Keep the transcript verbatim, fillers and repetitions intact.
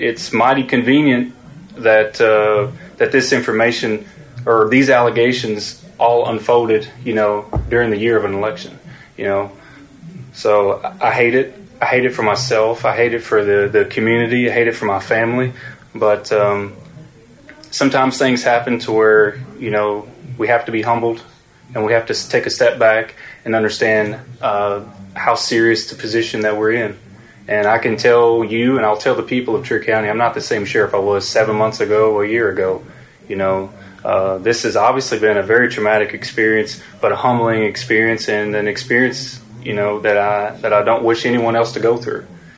it's mighty convenient that uh, that this information or these allegations all unfolded, you know, during the year of an election, you know. So I hate it. I hate it for myself. I hate it for the, the community. I hate it for my family. But um, sometimes things happen to where, you know, we have to be humbled and we have to take a step back and understand uh, how serious the position that we're in. And I can tell you, and I'll tell the people of Trier County, I'm not the same sheriff I was seven months ago or a year ago. You know, uh, this has obviously been a very traumatic experience, but a humbling experience and an experience, you know, that I that I don't wish anyone else to go through.